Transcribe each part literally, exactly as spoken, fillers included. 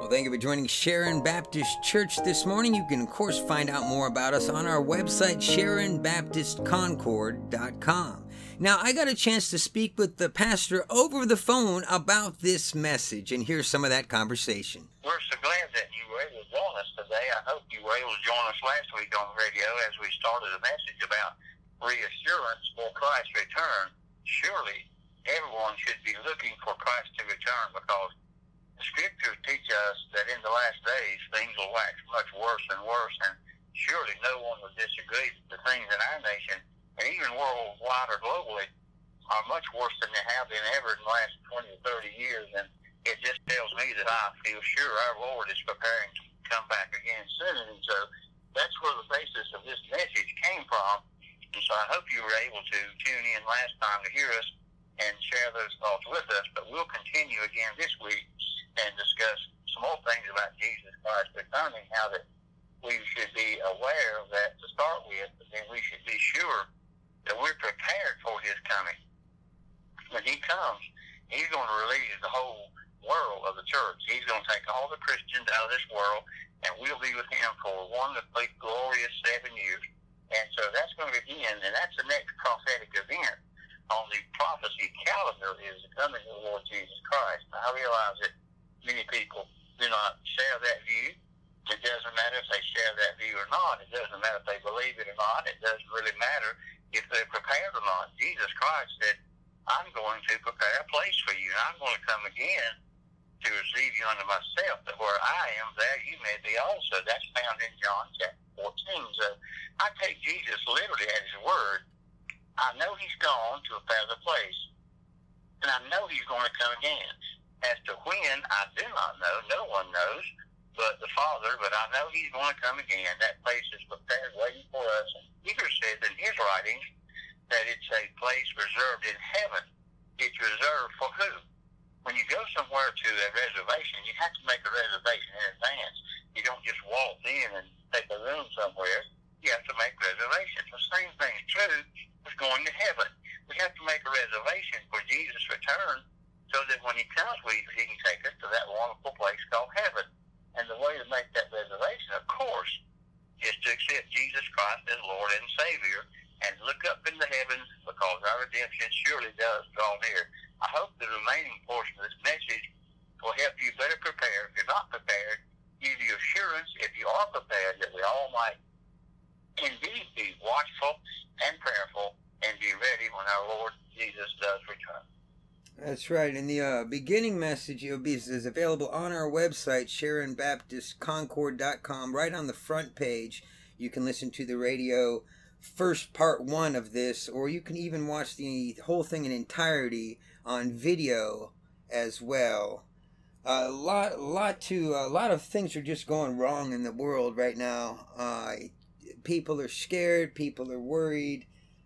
Well, thank you for joining Sharon Baptist Church this morning. You can, of course, find out more about us on our website, sharon baptist concord dot com. Now, I got a chance to speak with the pastor over the phone about this message, and here's some of that conversation. We're so glad that you were able to join us today. I hope you were able to join us last week on the radio as we started a message about reassurance for Christ's return. Surely, everyone should be looking for Christ to return, because the Scriptures teach us that in the last days, things will wax much worse and worse, and surely no one will disagree that the things in our nation, and even worldwide or globally, are much worse than they have been ever in the last twenty or thirty years, and it just tells me that I feel sure our Lord is preparing to come back again soon, and so that's where the basis of this message came from, and so I hope you were able to tune in last time to hear us and share those thoughts with us, but we'll continue again this week and discuss some more things about Jesus Christ returning, how that we should be aware of that to start with, but then we should be sure that we're prepared for his coming. When he comes, he's going to release the whole world of the church. He's going to take all the Christians out of this world, and we'll be with him for one complete glorious seven years. And so that's going to begin, and that's the next prophetic event on the prophecy calendar, is the coming of the Lord Jesus Christ. I realize that many people do not share that view. It doesn't matter if they share that view or not. It doesn't matter if they believe it or not. It doesn't really matter if they're prepared or not. Jesus Christ said, I'm going to prepare a place for you, and I'm going to come again to receive you unto myself, that where I am, there you may be also. That's found in John chapter fourteen. So I take Jesus literally at his word. I know he's gone to prepare the place, and I know he's going to come again. As to when, I do not know. No one knows but the Father, but I know he's going to come again. That place is prepared, waiting for us. And Peter says in his writings that it's a place reserved in heaven. It's reserved for who? When you go somewhere to a reservation, you have to make a reservation in advance. You don't just walk in and take a room somewhere. You have to make reservations. The same thing is true with going to heaven. We have to make a reservation for Jesus' return, so that when he comes, we, he can take us to that wonderful place called heaven. And the way to make that reservation, of course, is to accept Jesus Christ as Lord and Savior and look up in the heavens, because our redemption surely does draw near. I hope the remaining portion of this message will help you better prepare. If you're not prepared, give you assurance, if you are prepared, that we all might indeed be watchful and prayerful and be ready when our Lord Jesus does return. That's right. And the uh, beginning message will be is available on our website, sharon baptist concord dot com. Right on the front page, you can listen to the radio first part one of this, or you can even watch the whole thing in entirety on video as well. A uh, lot, a lot to a lot of things are just going wrong in the world right now. Uh, people are scared. People are worried.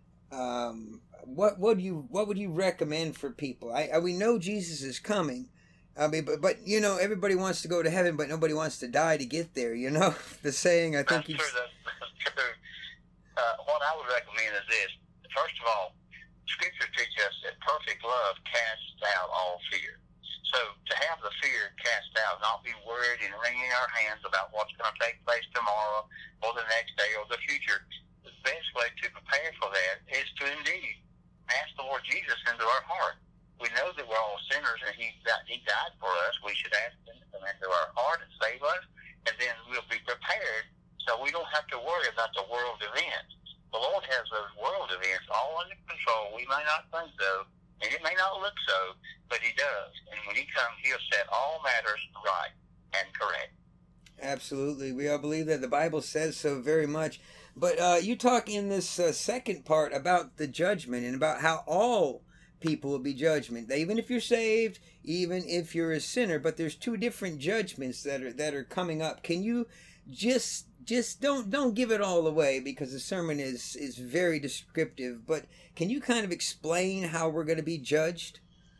Um, What would you What would you recommend for people? I, I we know Jesus is coming. I mean, but but you know, everybody wants to go to heaven, but nobody wants to die to get there. You know the saying. I think that's true. That's true. Uh, what I would recommend is this: first of all, Scripture teaches us that perfect love casts out all fear. So to have the fear cast out, not be worried and wringing our hands about what's going to take place tomorrow or the next day or the future. The best way to prepare for that is to indeed ask the Lord Jesus into our heart. We know that we're all sinners, and he died, he died for us. We should ask him to come into our heart and save us, and then we'll be prepared, so we don't have to worry about the world events. The Lord has those world events all under control. We may not think so, and it may not look so, but he does. And when he comes, he'll set all matters right and correct. Absolutely. We all believe that. The Bible says so very much. But uh, you talk in this uh, second part about the judgment and about how all people will be judgment. Even if you're saved, even if you're a sinner, but there's two different judgments that are that are coming up. Can you just just don't don't give it all away, because the sermon is is very descriptive, but can you kind of explain how we're going to be judged?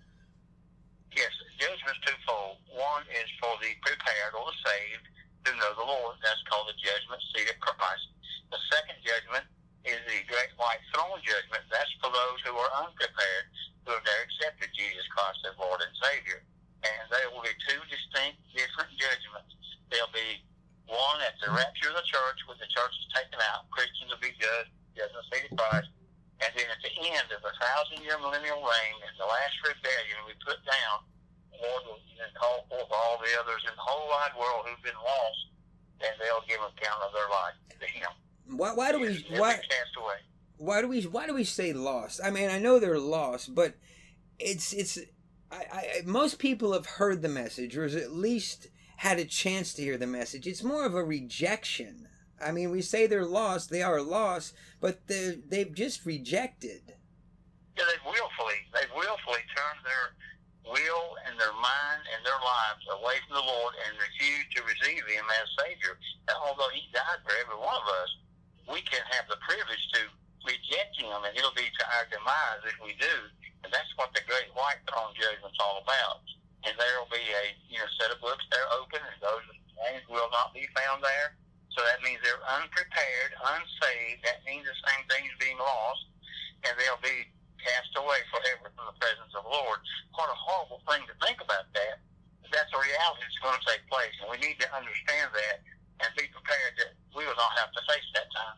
Yes, judgment's twofold. One is for the prepared or the saved who know the Lord. That's called the judgment seat of Christ. The second judgment is the great white throne judgment. That's for those who are unprepared, who have never accepted Jesus Christ as Lord and Savior. and there will be two distinct, different judgments. There'll be one at the rapture of the church, when the church is taken out, Christians will be judged, judgment seat of Christ, and then at the end of the thousand-year millennial reign, and the last rebellion we put down, the Lord will then call forth all the others in the whole wide world who've been lost, and they'll give account of their life to Him. Why? Why do we? Why? Cast away. Why do we? Why do we say lost? I mean, I know they're lost, but it's it's. I, I most people have heard the message, or at least had a chance to hear the message. It's more of a rejection. I mean, we say they're lost. They are lost, but they they've just rejected. Yeah, they willfully they willfully turned their will and their mind and their lives away from the Lord and refused to receive Him as Savior. And although He died for every one of us, we can have the privilege to reject Him, and it'll be to our demise if we do. And that's what the Great White Throne Judgment's all about. And there will be a you know set of books there open, and those names will not be found there. So that means they're unprepared, unsaved. That means the same thing as being lost, and they'll be cast away forever from the presence of the Lord. What a horrible thing to think about that. That's a reality that's going to take place, and we need to understand that and be prepared that we will not have to face that time.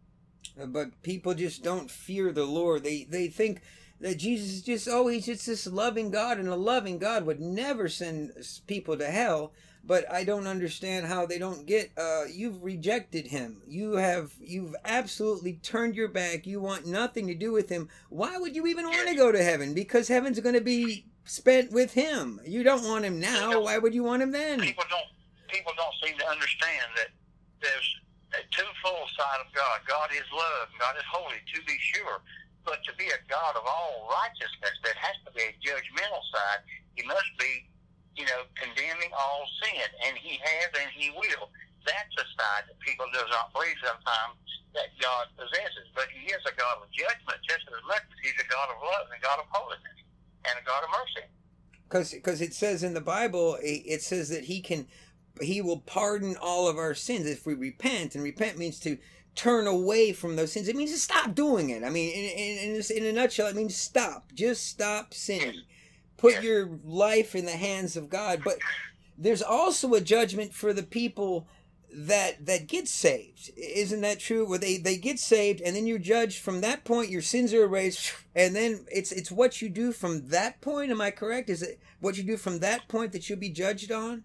But people just don't fear the Lord. They they think that Jesus is just, oh, He's just this loving God, and a loving God would never send people to hell. But I don't understand how they don't get, uh, you've rejected Him. You have, you've absolutely turned your back. You want nothing to do with Him. Why would you even want to go to heaven? Because heaven's going to be spent with Him. You don't want Him now. Why would you want Him then? People don't, people don't seem to understand that there's a twofold side of God. God is love. God is holy, to be sure. But to be a God of all righteousness, there has to be a judgmental side. He must be, you know, condemning all sin, and He has and He will. That's a side that people do not believe sometimes that God possesses. But He is a God of judgment just as much as He's a God of love and a God of holiness and a God of mercy. Because because it says in the Bible, it says that He can, He will pardon all of our sins if we repent, and repent means to turn away from those sins. It means to stop doing it. I mean, in in, in, in a nutshell, it means stop. Just stop sinning. Put yes. your life in the hands of God. But there's also a judgment for the people that that get saved. Isn't that true? Where they, they get saved, and then you're judged from that point. Your sins are erased, and then it's it's what you do from that point. Am I correct? Is it what you do from that point that you'll be judged on?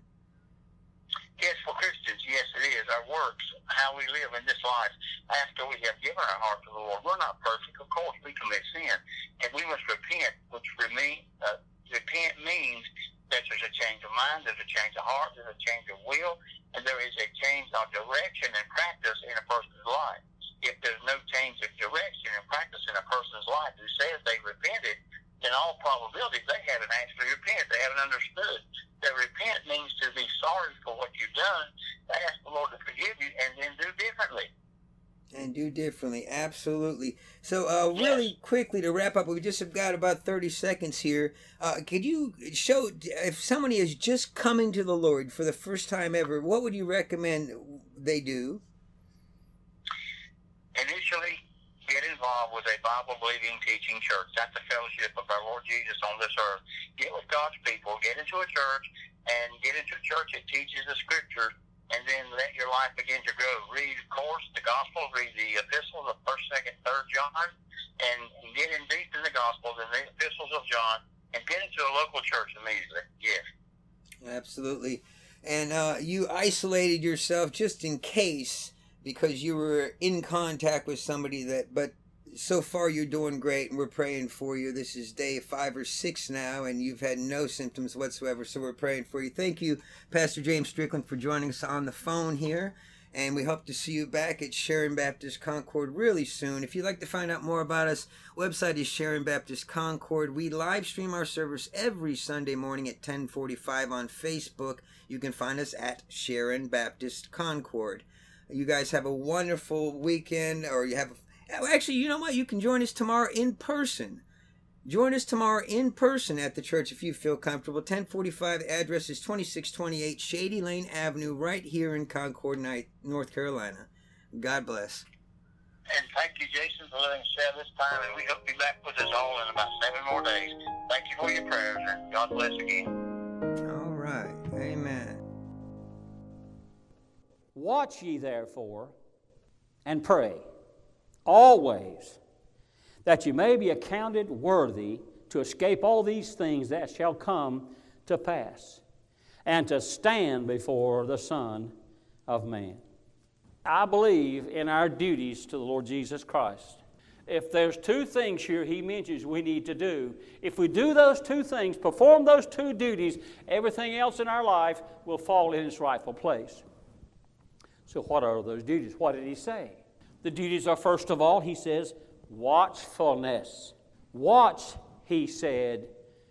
Yes, for Christians, yes, it is. Our works, how we live in this life after we have given our heart to the Lord. We're not perfect. Of course, we commit sin, and we must repent, which remain, uh, repent means that there's a change of mind, there's a change of heart, there's a change of will, and there is a change of direction and practice in a person's life. If there's no change of direction and practice in a person's life who says they repented, in all probability, they haven't actually repented. They haven't understood that repent means to be sorry for what you've done, to ask the Lord to forgive you, and then do differently. And do differently, absolutely. So, uh, really yes. quickly to wrap up, we just have got about thirty seconds here. Uh, could you show, if somebody is just coming to the Lord for the first time ever, what would you recommend they do? Initially, get involved with a Bible-believing teaching church. That's the fellowship of our Lord Jesus on this earth. Get with God's people, get into a church, and get into a church that teaches the Scriptures, and then let your life begin to grow. Read, of course, the Gospel, read the epistles of first, second, third John, and, and get in deep in the Gospels and the epistles of John, and get into a local church immediately. Yes. Absolutely. And uh, you isolated yourself just in case, because you were in contact with somebody that, but so far you're doing great, and we're praying for you. This is day five or six now, and you've had no symptoms whatsoever, so we're praying for you. Thank you, Pastor James Strickland, for joining us on the phone here, and we hope to see you back at Sharon Baptist Concord really soon. If you'd like to find out more about us, website is Sharon Baptist Concord. We live stream our service every Sunday morning at ten forty-five on Facebook. You can find us at Sharon Baptist Concord. You guys have a wonderful weekend, or you have a Actually, you know what? You can join us tomorrow in person. Join us tomorrow in person at the church if you feel comfortable. ten forty-five, address is twenty-six twenty-eight Shady Lane Avenue, right here in Concord, North Carolina. God bless. And thank you, Jason, for letting us share this time, and we hope you'll be back with us all in about seven more days. Thank you for your prayers, and God bless again. right. Amen. Watch ye therefore, and pray, always, that ye may be accounted worthy to escape all these things that shall come to pass, and to stand before the Son of Man. I believe in our duties to the Lord Jesus Christ. If there's two things here he mentions we need to do, if we do those two things, perform those two duties, everything else in our life will fall in its rightful place. So what are those duties? What did he say? The duties are, first of all, he says, watchfulness. Watch, he said,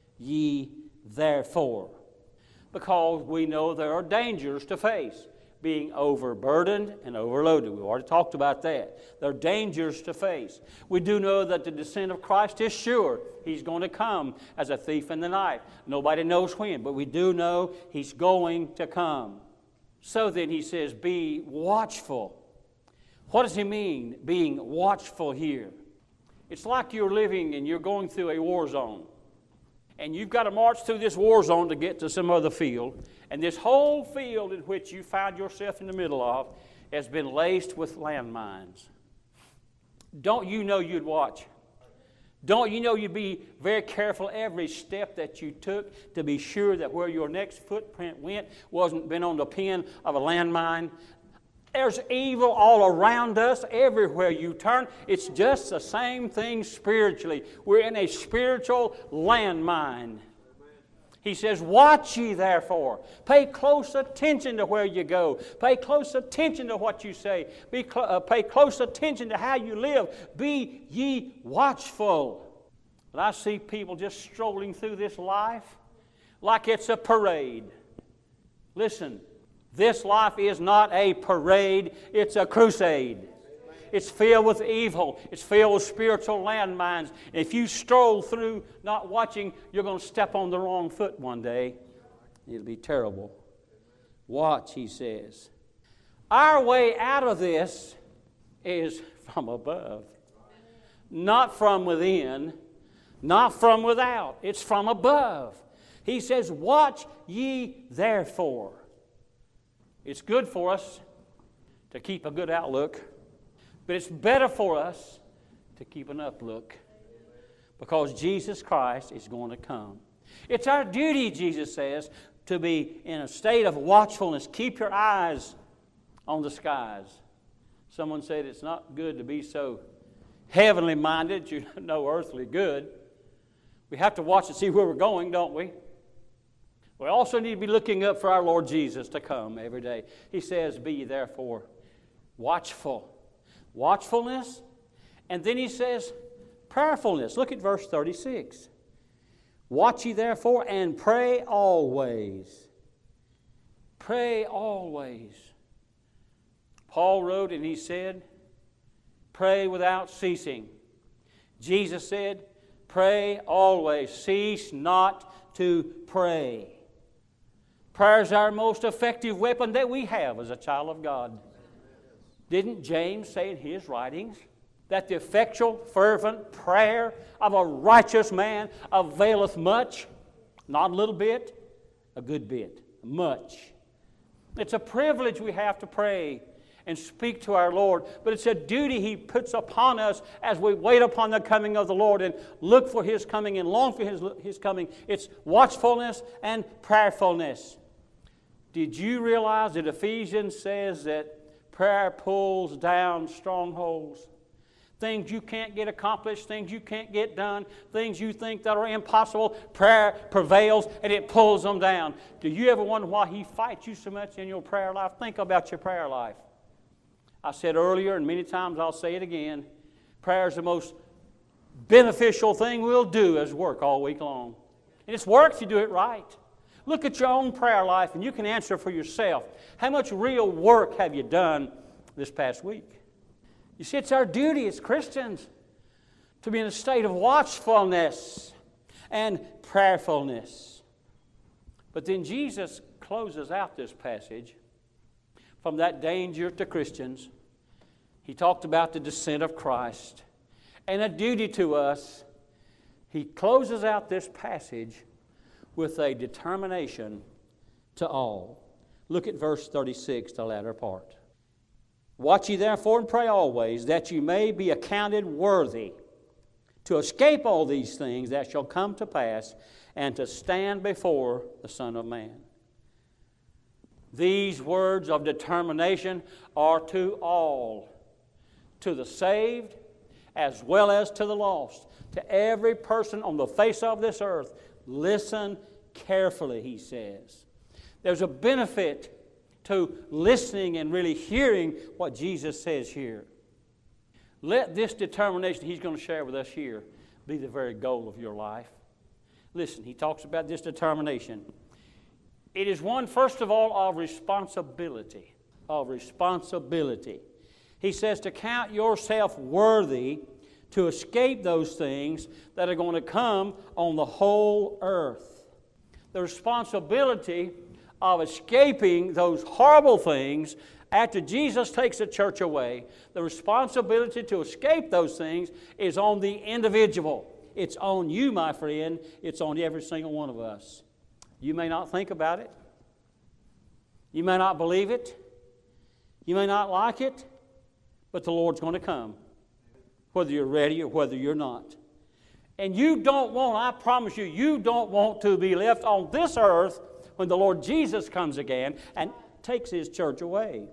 ye therefore. Because we know there are dangers to face. Being overburdened and overloaded. We've already talked about that. There are dangers to face. We do know that the descent of Christ is sure. He's going to come as a thief in the night. Nobody knows when, but we do know He's going to come. So then he says, be watchful. What does he mean, being watchful here? It's like you're living and you're going through a war zone. And you've got to march through this war zone to get to some other field. And this whole field in which you find yourself in the middle of has been laced with landmines. Don't you know you'd watch? Don't you know you'd be very careful every step that you took to be sure that where your next footprint went wasn't been on the pin of a landmine? There's evil all around us, everywhere you turn. It's just the same thing spiritually. We're in a spiritual landmine. He says, watch ye therefore. Pay close attention to where you go. Pay close attention to what you say. Be cl- uh, pay close attention to how you live. Be ye watchful. But I see people just strolling through this life like it's a parade. Listen. This life is not a parade, it's a crusade. It's filled with evil. It's filled with spiritual landmines. And if you stroll through not watching, you're going to step on the wrong foot one day. It'll be terrible. Watch, he says. Our way out of this is from above. Not from within, not from without. It's from above. He says, watch ye therefore. It's good for us to keep a good outlook, but it's better for us to keep an uplook because Jesus Christ is going to come. It's our duty, Jesus says, to be in a state of watchfulness. Keep your eyes on the skies. Someone said it's not good to be so heavenly minded, you know earthly good. We have to watch and see where we're going, don't we? We also need to be looking up for our Lord Jesus to come every day. He says, be ye therefore watchful. Watchfulness. And then he says, prayerfulness. Look at verse thirty-six. Watch ye therefore and pray always. Pray always. Paul wrote and he said, pray without ceasing. Jesus said, pray always. Cease not to pray. Prayer is our most effective weapon that we have as a child of God. Didn't James say in his writings that the effectual, fervent prayer of a righteous man availeth much? Not a little bit, a good bit, much. It's a privilege we have to pray and speak to our Lord, but it's a duty He puts upon us as we wait upon the coming of the Lord and look for His coming and long for His, His coming. It's watchfulness and prayerfulness. Did you realize that Ephesians says that prayer pulls down strongholds? Things you can't get accomplished, things you can't get done, things you think that are impossible, prayer prevails and it pulls them down. Do you ever wonder why He fights you so much in your prayer life? Think about your prayer life. I said earlier, and many times I'll say it again, prayer is the most beneficial thing we'll do as work all week long. And it's work if you do it right. Look at your own prayer life and you can answer for yourself. How much real work have you done this past week? You see, it's our duty as Christians to be in a state of watchfulness and prayerfulness. But then Jesus closes out this passage from that danger to Christians. He talked about the descent of Christ and a duty to us. He closes out this passage with a determination to all. Look at verse thirty-six, the latter part. Watch ye therefore and pray always, that you may be accounted worthy to escape all these things that shall come to pass, and to stand before the Son of Man. These words of determination are to all, to the saved as well as to the lost, to every person on the face of this earth. Listen carefully, he says. There's a benefit to listening and really hearing what Jesus says here. Let this determination he's going to share with us here be the very goal of your life. Listen, he talks about this determination. It is one, first of all, of responsibility. Of responsibility. He says to count yourself worthy to escape those things that are going to come on the whole earth. The responsibility of escaping those horrible things after Jesus takes the church away, the responsibility to escape those things is on the individual. It's on you, my friend. It's on every single one of us. You may not think about it. You may not believe it. You may not like it. But the Lord's going to come, whether you're ready or whether you're not. And you don't want, I promise you, you don't want to be left on this earth when the Lord Jesus comes again and takes His church away.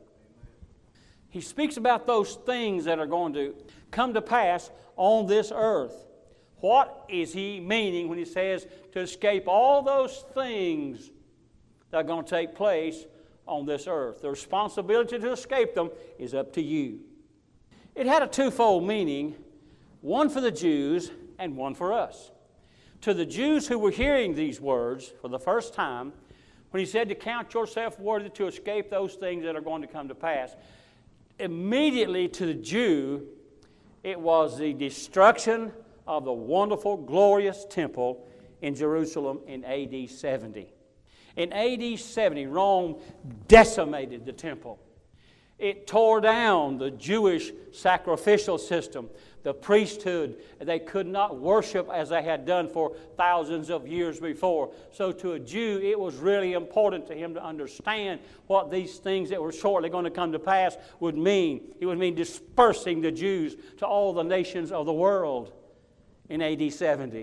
He speaks about those things that are going to come to pass on this earth. What is He meaning when He says to escape all those things that are going to take place on this earth? The responsibility to escape them is up to you. It had a twofold meaning, one for the Jews and one for us. To the Jews who were hearing these words for the first time, when He said to count yourself worthy to escape those things that are going to come to pass, immediately to the Jew, it was the destruction of the wonderful, glorious temple in Jerusalem in A D seventy. In A D seventy, Rome decimated the temple. It tore down the Jewish sacrificial system, the priesthood. They could not worship as they had done for thousands of years before. So to a Jew, it was really important to him to understand what these things that were shortly going to come to pass would mean. It would mean dispersing the Jews to all the nations of the world in A D seventy.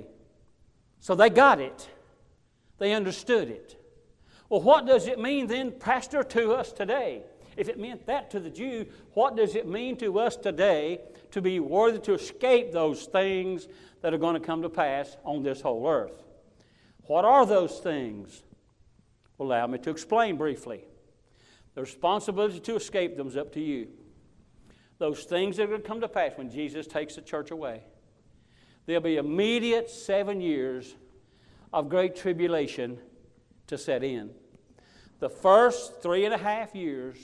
So they got it. They understood it. Well, what does it mean then, Pastor, to us today? If it meant that to the Jew, what does it mean to us today to be worthy to escape those things that are going to come to pass on this whole earth? What are those things? Well, allow me to explain briefly. The responsibility to escape them is up to you. Those things that are going to come to pass when Jesus takes the church away. There'll be immediate seven years of great tribulation to set in. The first three and a half years,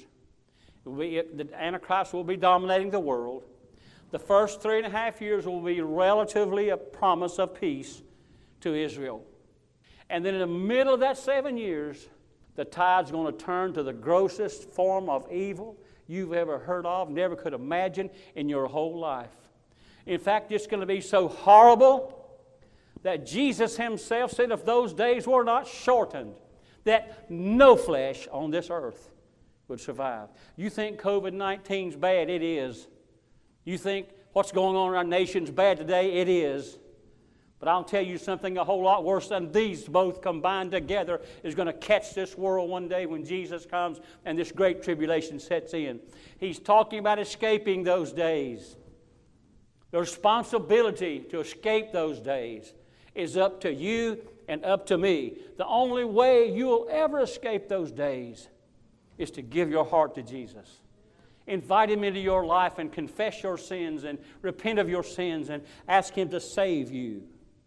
we, the Antichrist will be dominating the world. The first three and a half years will be relatively a promise of peace to Israel. And then in the middle of that seven years, the tide's going to turn to the grossest form of evil you've ever heard of, never could imagine in your whole life. In fact, it's going to be so horrible that Jesus Himself said if those days were not shortened, that no flesh on this earth would survive. You think covid nineteen is bad? It is. You think what's going on in our nation is bad today? It is. But I'll tell you something a whole lot worse than these both combined together is going to catch this world one day when Jesus comes and this great tribulation sets in. He's talking about escaping those days. The responsibility to escape those days is up to you and up to me. The only way you'll ever escape those days is to give your heart to Jesus. Invite Him into your life and confess your sins and repent of your sins and ask Him to save you.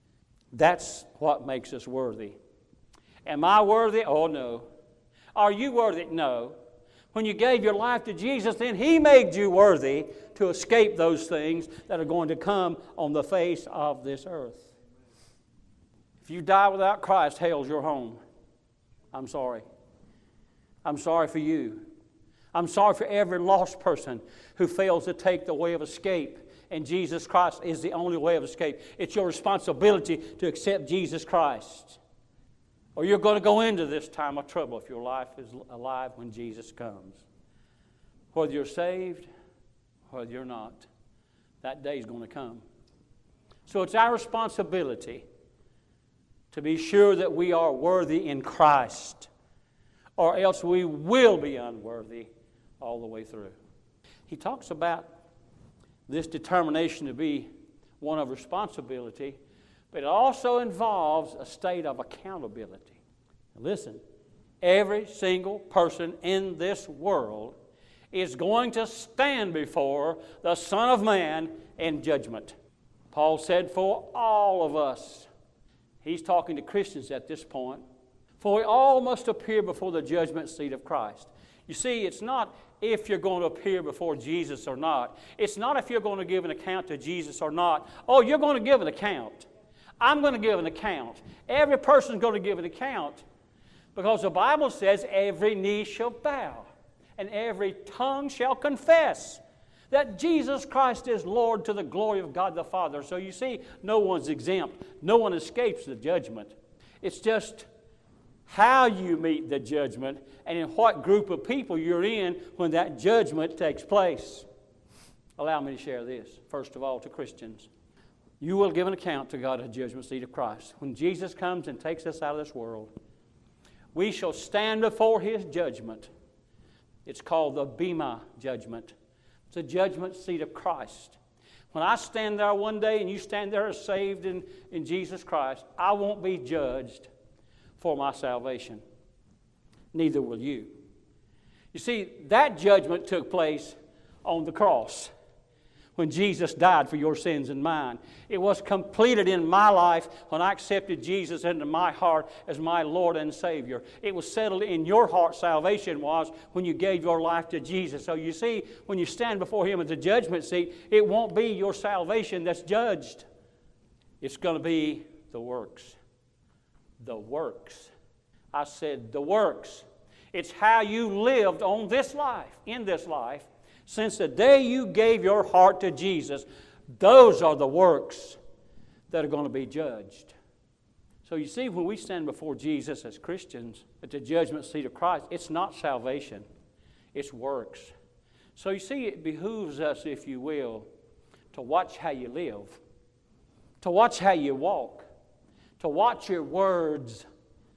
That's what makes us worthy. Am I worthy? Oh, no. Are you worthy? No. When you gave your life to Jesus, then He made you worthy to escape those things that are going to come on the face of this earth. If you die without Christ, hell's your home. I'm sorry. I'm sorry for you. I'm sorry for every lost person who fails to take the way of escape. And Jesus Christ is the only way of escape. It's your responsibility to accept Jesus Christ. or you're going to go into this time of trouble if your life is alive when Jesus comes. Whether you're saved, whether you're not, that day is going to come. So it's our responsibility to be sure that we are worthy in Christ, or else we will be unworthy all the way through. He talks about this determination to be one of responsibility, but it also involves a state of accountability. Now listen, every single person in this world is going to stand before the Son of Man in judgment. Paul said, for all of us, he's talking to Christians at this point, for we all must appear before the judgment seat of Christ. You see, it's not if you're going to appear before Jesus or not. It's not if you're going to give an account to Jesus or not. Oh, you're going to give an account. I'm going to give an account. Every person's going to give an account, because the Bible says every knee shall bow and every tongue shall confess that Jesus Christ is Lord to the glory of God the Father. So you see, no one's exempt. No one escapes the judgment. It's just how you meet the judgment and in what group of people you're in when that judgment takes place. Allow me to share this, first of all, to Christians. You will give an account to God at the judgment seat of Christ. When Jesus comes and takes us out of this world, we shall stand before His judgment. It's called the Bema judgment. It's the judgment seat of Christ. When I stand there one day and you stand there saved in, in Jesus Christ, I won't be judged for my salvation. Neither will you. You see, that judgment took place on the cross when Jesus died for your sins and mine. It was completed in my life when I accepted Jesus into my heart as my Lord and Savior. It was settled in your heart, salvation was, when you gave your life to Jesus. So you see, when you stand before Him at the judgment seat, it won't be your salvation that's judged. It's going to be the works. The works. I said the works. It's how you lived on this life, in this life, since the day you gave your heart to Jesus. Those are the works that are going to be judged. So you see, when we stand before Jesus as Christians at the judgment seat of Christ, it's not salvation, it's works. So you see, it behooves us, if you will, to watch how you live, to watch how you walk, to watch your words.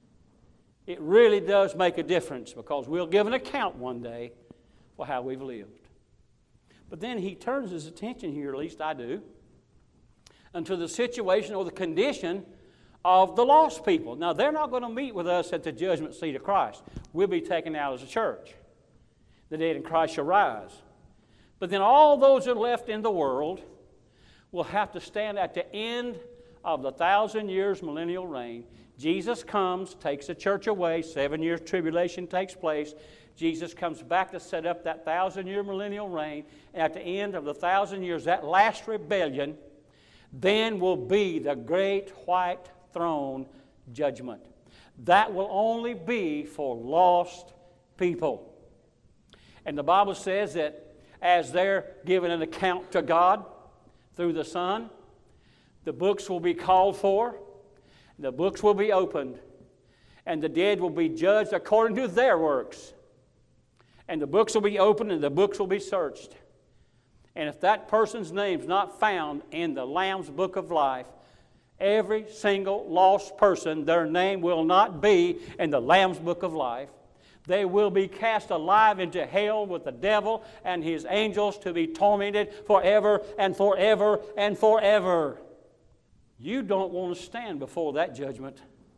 It really does make a difference, because we'll give an account one day for how we've lived. But then he turns his attention here, at least I do, unto the situation or the condition of the lost people. Now, they're not going to meet with us at the judgment seat of Christ. We'll be taken out as a church. The dead in Christ shall rise. But then all those that are left in the world will have to stand at the end of the thousand years millennial reign. Jesus comes, takes the church away, seven years tribulation takes place. Jesus comes back to set up that thousand-year millennial reign. And at the end of the thousand years, that last rebellion, then will be the great white throne judgment. That will only be for lost people. And the Bible says that as they're given an account to God through the Son, the books will be called for, the books will be opened, and the dead will be judged according to their works. And the books will be opened and the books will be searched. And if that person's name's not found in the Lamb's Book of Life, every single lost person, their name will not be in the Lamb's Book of Life. They will be cast alive into hell with the devil and his angels to be tormented forever and forever and forever. You don't want to stand before that judgment.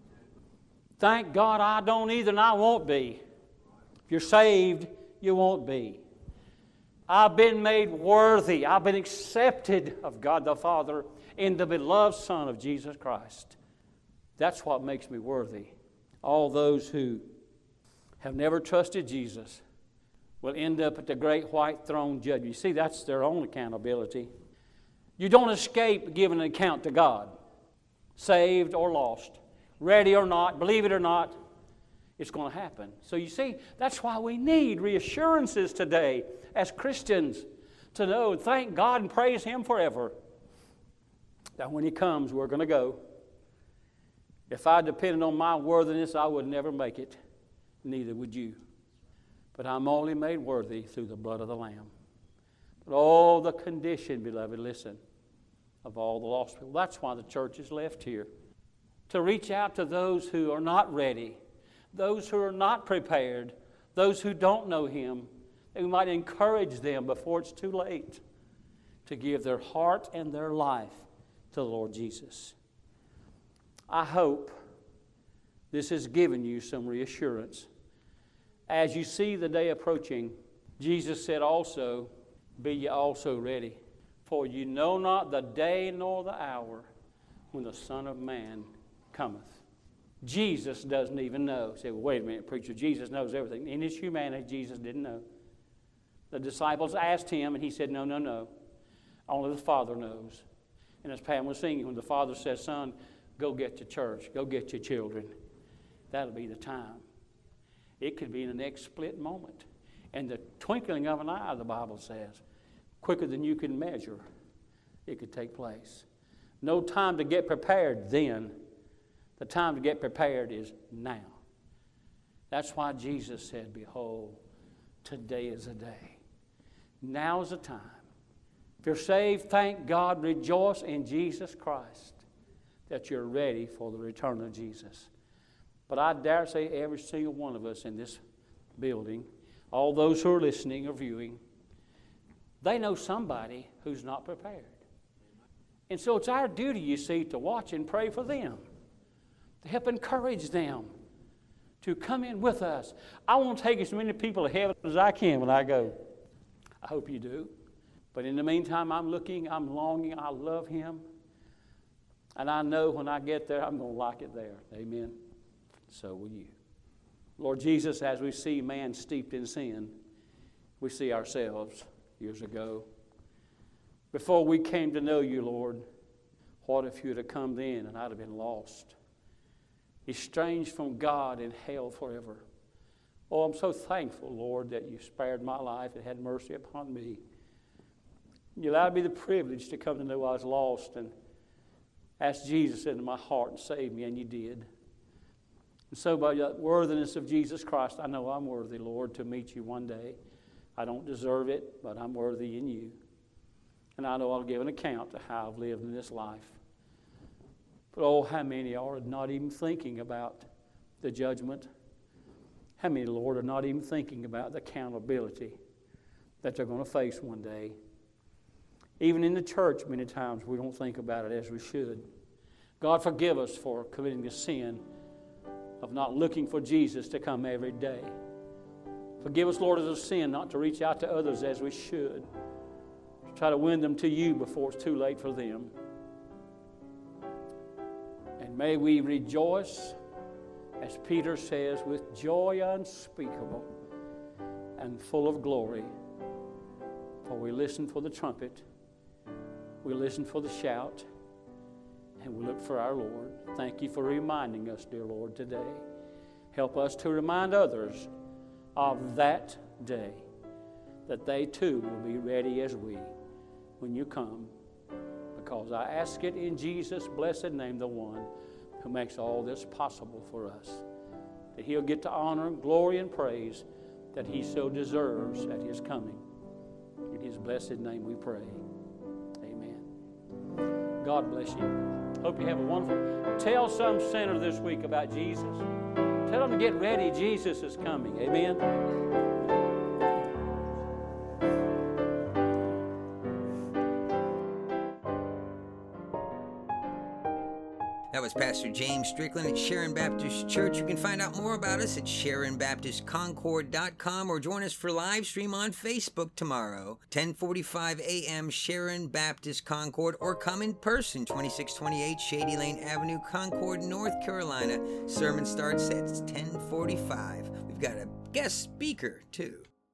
Thank God I don't either, and I won't be. If you're saved, you won't be. I've been made worthy. I've been accepted of God the Father in the beloved Son of Jesus Christ. That's what makes me worthy. All those who have never trusted Jesus will end up at the great white throne judgment. You see, that's their own accountability. You don't escape giving an account to God, saved or lost, ready or not, believe it or not. It's going to happen. So you see, that's why we need reassurances today as Christians to know and thank God and praise Him forever that when He comes, we're going to go. If I depended on my worthiness, I would never make it. Neither would you. But I'm only made worthy through the blood of the Lamb. But oh, the condition, beloved, listen, of all the lost people. That's why the church is left here. To reach out to those who are not ready, those who are not prepared, those who don't know Him, that we might encourage them before it's too late to give their heart and their life to the Lord Jesus. I hope this has given you some reassurance. As you see the day approaching, Jesus said also, be ye also ready, for you know not the day nor the hour when the Son of Man cometh. Jesus doesn't even know. Say, well, wait a minute, preacher, Jesus knows everything. In His humanity, Jesus didn't know. The disciples asked Him, and He said, no, no, no. Only the Father knows. And as Pam was singing, when the Father says, son, go get your church, go get your children, that'll be the time. It could be in the next split moment. And the twinkling of an eye, the Bible says, quicker than you can measure, it could take place. No time to get prepared then. The time to get prepared is now. That's why Jesus said, behold, today is the day. Now is the time. If you're saved, thank God, rejoice in Jesus Christ that you're ready for the return of Jesus. But I dare say every single one of us in this building, all those who are listening or viewing, they know somebody who's not prepared. And so it's our duty, you see, to watch and pray for them, to help encourage them to come in with us. I want to take as many people to heaven as I can when I go. I hope you do. But in the meantime, I'm looking, I'm longing, I love Him. And I know when I get there, I'm going to like it there. Amen. So will you. Lord Jesus, as we see man steeped in sin, we see ourselves years ago. Before we came to know you, Lord, what if you'd have come then and I'd have been lost, estranged from God in hell forever? Oh, I'm so thankful, Lord, that you spared my life and had mercy upon me. You allowed me the privilege to come to know I was lost and ask Jesus into my heart and save me, and you did. And so by the worthiness of Jesus Christ, I know I'm worthy, Lord, to meet you one day. I don't deserve it, but I'm worthy in you. And I know I'll give an account to how I've lived in this life. But oh, how many are not even thinking about the judgment? How many, Lord, are not even thinking about the accountability that they're going to face one day? Even in the church, many times we don't think about it as we should. God, forgive us for committing the sin of not looking for Jesus to come every day. Forgive us, Lord, as a sin not to reach out to others as we should. To try to win them to you before it's too late for them. And may we rejoice, as Peter says, with joy unspeakable and full of glory. For we listen for the trumpet, we listen for the shout, and we look for our Lord. Thank you for reminding us, dear Lord, today. Help us to remind others of that day, that they too will be ready as we when you come. Because I ask it in Jesus' blessed name, the one who makes all this possible for us. That He'll get to honor, glory, and praise that He so deserves at His coming. In His blessed name we pray. Amen. God bless you. Hope you have a wonderful... Tell some sinner this week about Jesus. Tell them to get ready. Jesus is coming. Amen. That was Pastor James Strickland at Sharon Baptist Church. You can find out more about us at sharon baptist concord dot com or join us for live stream on Facebook tomorrow, ten forty-five a.m. Sharon Baptist Concord, or come in person, twenty-six twenty-eight Shady Lane Avenue, Concord, North Carolina. Sermon starts at ten forty-five. We've got a guest speaker, too.